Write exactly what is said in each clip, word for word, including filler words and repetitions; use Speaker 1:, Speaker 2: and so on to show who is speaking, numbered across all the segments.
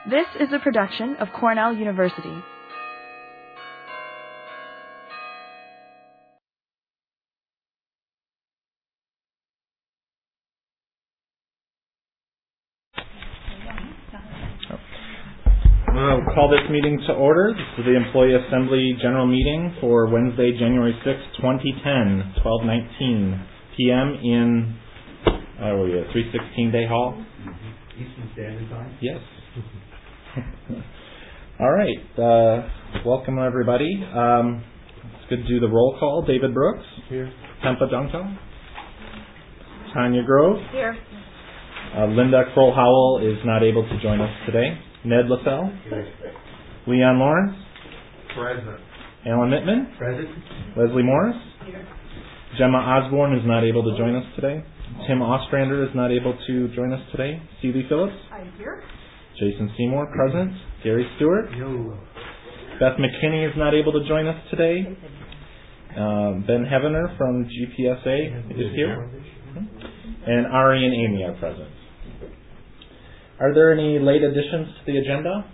Speaker 1: This is a production of Cornell University.
Speaker 2: We'll call this meeting to order. This is the Employee Assembly General Meeting for Wednesday, January sixth, twenty ten, twelve nineteen p m in uh, what are we at, three sixteen Day Hall?
Speaker 3: Eastern Standard Time?
Speaker 2: Yes. All right. Uh, welcome, everybody. Um, it's good to do the roll call. David Brooks.
Speaker 3: Here.
Speaker 2: Tempa Duncan. Tanya Grove.
Speaker 1: Here.
Speaker 2: Uh, Linda Kroll-Howell is not able to join us today. Ned LaSalle. Leon Lawrence.
Speaker 3: Present.
Speaker 2: Alan Mittman.
Speaker 3: Present.
Speaker 2: Leslie Morris.
Speaker 3: Here.
Speaker 2: Gemma Osborne is not able to join us today. Tim Ostrander is not able to join us today. Celie Phillips.
Speaker 1: I'm here.
Speaker 2: Jason Seymour, present. Gary Stewart.
Speaker 3: Yo.
Speaker 2: Beth McKinney is not able to join us today. Uh, Ben Heavener from G P S A is here. And Ari and Amy are present. Are there any late additions to the agenda?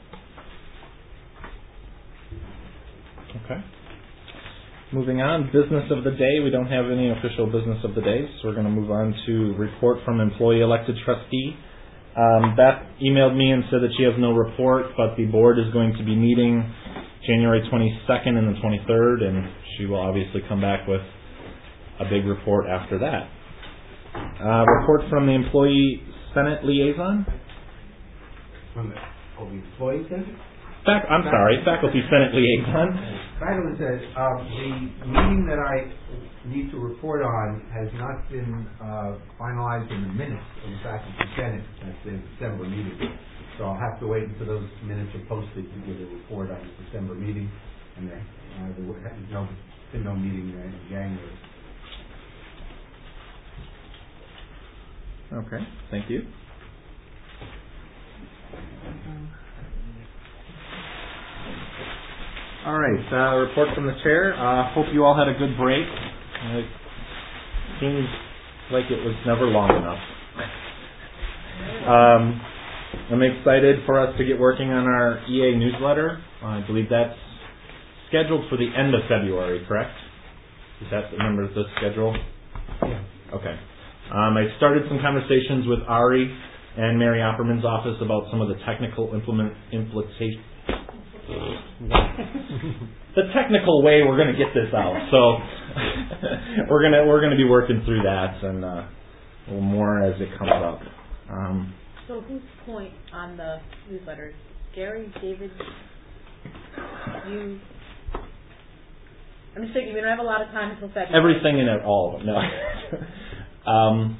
Speaker 2: Okay. Moving on, business of the day. We don't have any official business of the day, so we're going to move on to report from employee elected trustee. Um, Beth emailed me and said that she has no report, but the board is going to be meeting January twenty-second and the twenty-third, and she will obviously come back with a big report after that. Uh, report from the employee Senate liaison.
Speaker 3: From the, oh, the employee center?
Speaker 2: Fac- I'm sorry, faculty Senate liaison.
Speaker 3: Faculty says, uh, the meeting that I need to report on has not been uh, finalized in the minutes of the faculty senate. That's the December meeting. So I'll have to wait until those minutes are posted to give a report on the December meeting. And then uh, there was no, been no meeting uh, in January.
Speaker 2: Okay, thank you. All right, uh, report from the chair. Uh, hope you all had a good break. It seems like it was never long enough. Um, I'm excited for us to get working on our E A newsletter. Uh, I believe that's scheduled for the end of February, correct? Is that, remember the schedule?
Speaker 3: Yeah.
Speaker 2: Okay. Um, I started some conversations with Ari and Mary Opperman's office about some of the technical implement implementation. the technical way we're going to get this out. So we're gonna we're gonna be working through that and uh, a little more as it comes up. Um,
Speaker 4: so whose point on the newsletter? Gary, David, you? I'm just thinking we don't have a lot of time until February.
Speaker 2: Everything in it, all of it. No. um,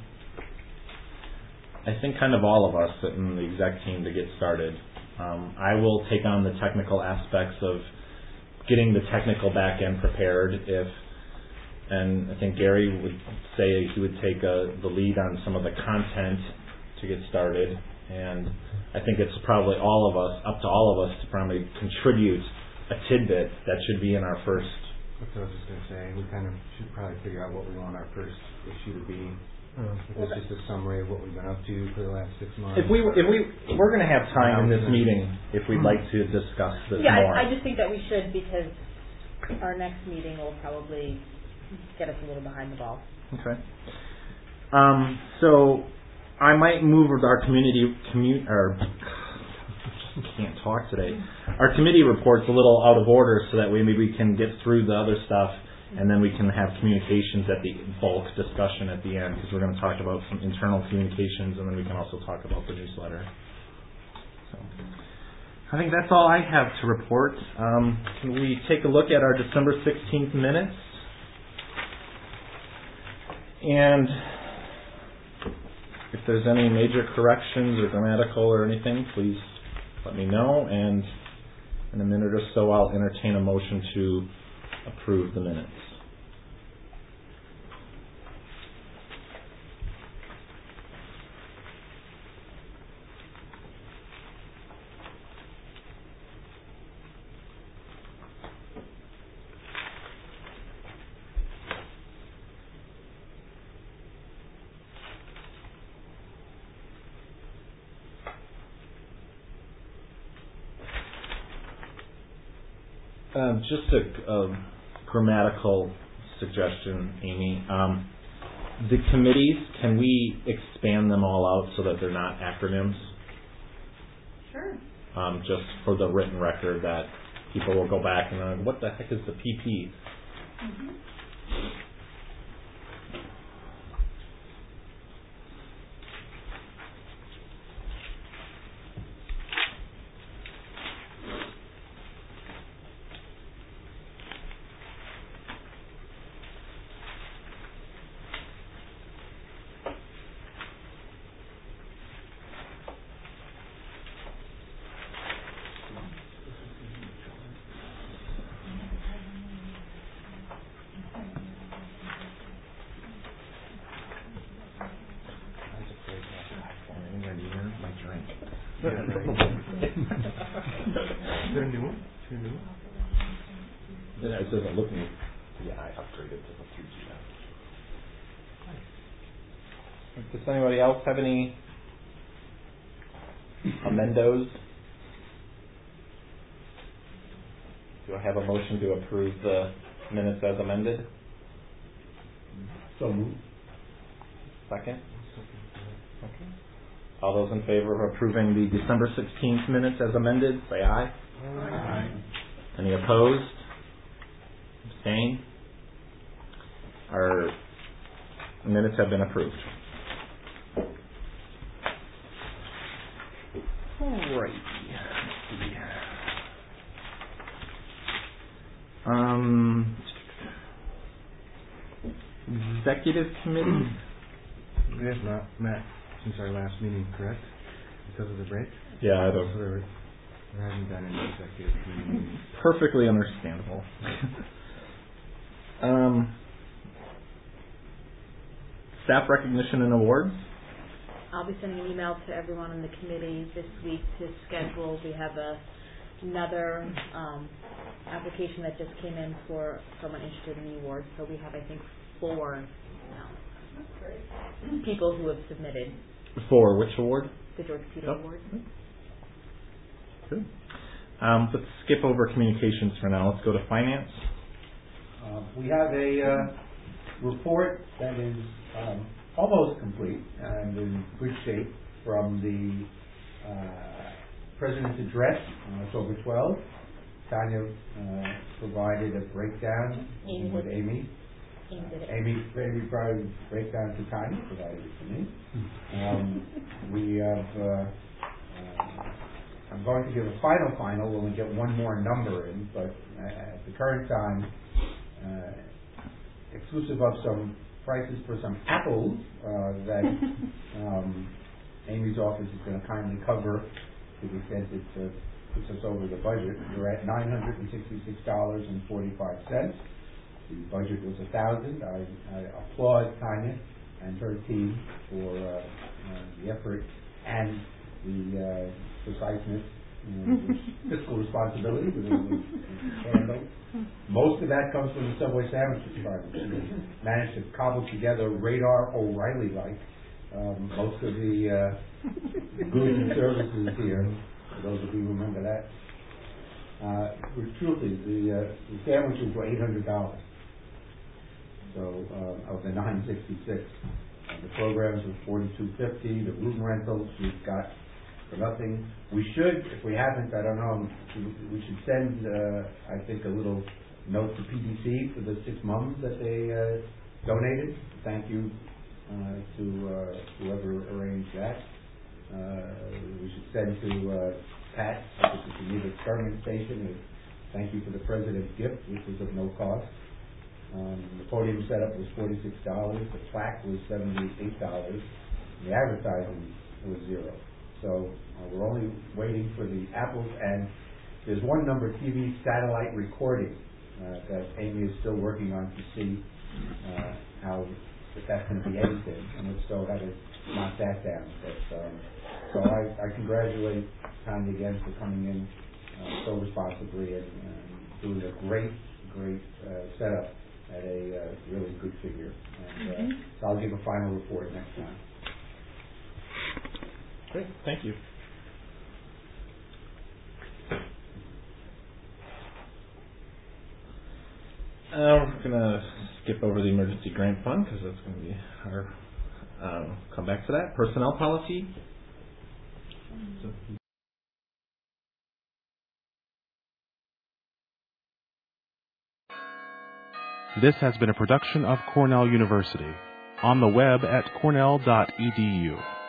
Speaker 2: I think kind of all of us sit in the exec team to get started. Um, I will take on the technical aspects of getting the technical back end prepared. If, and I think Gary would say he would take a, the lead on some of the content to get started. And I think it's probably all of us, up to all of us, to probably contribute a tidbit that should be in our first.
Speaker 3: That's what I was just going to say. We kind of should probably figure out what we want our first issue to be. Uh, if it's just a summary of what we've been up to for the last six months.
Speaker 2: If we if we we're going to have time in this meeting if we'd like to discuss this
Speaker 4: yeah,
Speaker 2: more.
Speaker 4: I, I just think that we should because our next meeting will probably get us a little behind the ball.
Speaker 2: Okay. Um, so I might move with our community commute or can't talk today. Our committee report's a little out of order, so that way maybe we can get through the other stuff. And then we can have communications at the bulk discussion at the end, because we're going to talk about some internal communications, and then we can also talk about the newsletter. So, I think that's all I have to report. Um, can we take a look at our December sixteenth minutes? And if there's any major corrections or grammatical or anything, please let me know. And in a minute or so, I'll entertain a motion to approve the minutes. Um, just a, a grammatical suggestion, Amy. Um, the committees, can we expand them all out so that they're not acronyms?
Speaker 4: Sure.
Speaker 2: Um, just for the written record that people will go back and go, what the heck is the P P?
Speaker 4: Mm-hmm.
Speaker 3: Yeah, right. Is there a new one? Is there a new one?
Speaker 2: Yeah, it doesn't look new. Yeah, I upgraded to the three G now. Does anybody else have any amendos? Do I have a motion to approve the minutes as amended?
Speaker 3: So moved.
Speaker 2: Second? Okay. All those in favor of approving the December sixteenth minutes as amended, say aye.
Speaker 3: Aye.
Speaker 2: Any opposed? Abstain? Our minutes have been approved. Alrighty. Um, executive committee?
Speaker 5: We have not met since our last meeting, correct? Because of the break?
Speaker 2: Yeah, I
Speaker 5: So
Speaker 2: don't.
Speaker 5: there, there hasn't been any executive committee meetings.
Speaker 2: Perfectly understandable. um, staff recognition and awards.
Speaker 4: I'll be sending an email to everyone on the committee this week to schedule. We have a, another um, application that just came in for someone interested in the award. So we have, I think, four now. People who have submitted
Speaker 2: For which award?
Speaker 4: the George Peter
Speaker 2: Oh.
Speaker 4: Award.
Speaker 2: Good. Um, let's skip over communications for now. Let's go to finance.
Speaker 3: Uh, we have a uh, report that is um, almost complete and in good shape from the uh, President's address on October twelfth. Tanya uh, provided a breakdown
Speaker 4: Amy
Speaker 3: with
Speaker 4: did.
Speaker 3: Amy.
Speaker 4: Amy did it.
Speaker 3: Amy, Amy provided a breakdown to Tanya, provided it to me. Um, we have, uh, uh, I'm going to give a final final when we get one more number in, but uh, at the current time, uh, exclusive of some prices for some apples uh, that um, Amy's office is going to kindly cover to the extent it uh, puts us over the budget. We're at nine hundred sixty-six dollars and forty-five cents. The budget was a thousand. I, I applaud Tanya and her team for uh, uh, the effort and the uh, preciseness and fiscal responsibility that was handled. Most of that comes from the Subway Sandwich Department. She managed to cobble together Radar O'Reilly-like um, most of the uh, goods and services here. For those of you who remember that, uh, was truly the, uh, the sandwiches were eight hundred dollars. So uh, of the nine sixty-six, uh, the programs were forty-two fifty. The room rentals we've got for nothing. We should, if we haven't, I don't know, we should send, uh, I think, a little note to P D C for the six mums that they uh, donated. Thank you uh, to uh, whoever arranged that. Uh, we should send to uh, Pat at the Geneva Experiment Station. Thank you for the President's gift, which was of no cost. Um, the podium setup was forty-six dollars. The plaque was seventy-eight dollars. The advertising was zero. So uh, we're only waiting for the apples, and there's one number T V satellite recording uh, that Amy is still working on to see uh, how if that's going to be anything, and if so, how to knock that down. But um, so I, I congratulate Tanya again for coming in uh, so responsibly and uh, doing a great, great uh, setup at a uh, really good figure. And uh,
Speaker 4: Mm-hmm.
Speaker 3: so I'll give a final report next time.
Speaker 2: Great, thank you. Uh, we're gonna skip over the emergency grant fund because that's gonna be our. Um, come back to that personnel policy. So,
Speaker 6: This has been a production of Cornell University. On the web at cornell dot e d u.